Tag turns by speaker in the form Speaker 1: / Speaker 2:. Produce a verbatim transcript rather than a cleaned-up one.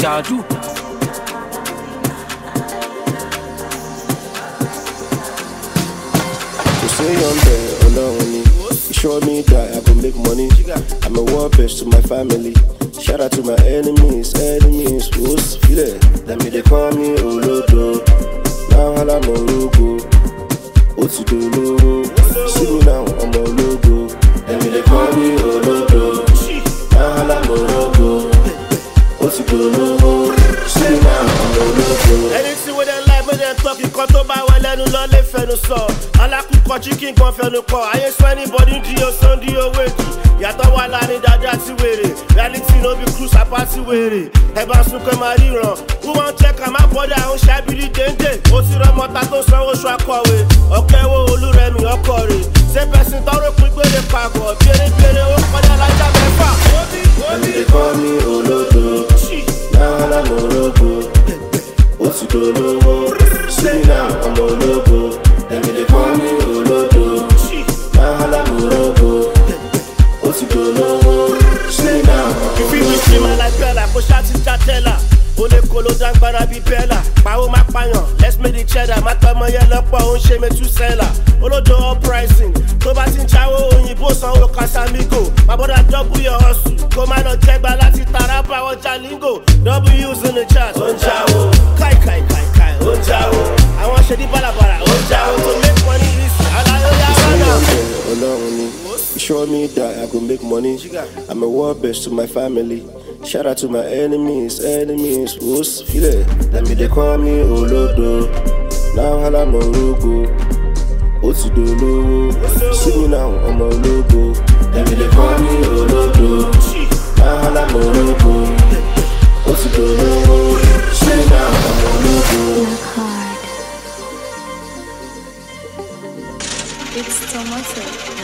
Speaker 1: Jadu.
Speaker 2: Say I'm there alone. You show me that I can make money. I'm a war best to my family. Shout out to my enemies, enemies. Who's feel it? Let me they call me Olodo. Now I'm a logo. What's you do? See me now, I'm a logo. Let me they call me Olodo. Now I'm a logo. What's you do? See me now, I'm a logo.
Speaker 3: Anything with them life, with them talk, you can't talk about when they no love they fẹ́ no sọ. Alákùkọ chicken kan fẹ́ no kọ. Ayé sọ anybody di o san di o wéjì. Yàtọ̀ wà láàrin dáadáa ti wèrè. Reality no be cruise apá ti wèrè. Ẹ bá sún kẹ́ máa ríran. Who wan check am out bọ́dà ó ṣàbírí déńdé. Ó ti rọ mọ́ta tó sanwó oṣù akọ̀wé. Ọ̀kẹ́ wo Olúrẹ̀mí ọkọ̀ rẹ̀. Ṣé pẹ̀sìn tọrọ pín gbére papọ̀? Bèrèbèrè ó kọjá lájà mẹ́fà.
Speaker 2: They call me Olodo. Now I'm a logo. What's you do? See me now, I'm a logo. Let me they call me Olodo. Now I'm a logo. What's you do? See me now, I'm a
Speaker 3: If you wish me man like Bella, go shot in Chatella. Ole kolo dangbara bi Bella. Pàwọ́ máa pààyàn, let's make the cheddar. Má tọmọ yẹn lọ́pọ̀, ó ń ṣe me two seller. Olodo uprising, tó bá ti ń jáwó òyìnbó sanwó Casamigo. My brother double your hustle, kó má lọ jẹgba láti Taraba or Jalingo. W's in the chat, ó ń jáwó. Kai kai kai kai, ó ń jáwó. Àwọn ṣe ní bàlàbàlà, ó ń jáwó. To make money easy, aláyọ̀ yà rọ́nà.
Speaker 2: alone. You show me that I could make money. I'm a war best to my family. Shout out to my enemies, enemies. Who's feel it? Let me they call me Olodo. Now I'm a logo. What's you do? See me now, I'm a logo. Let me they call me Olodo. Now I'm a logo. What's you do? See me now, I'm a logo.
Speaker 4: It's Tomato.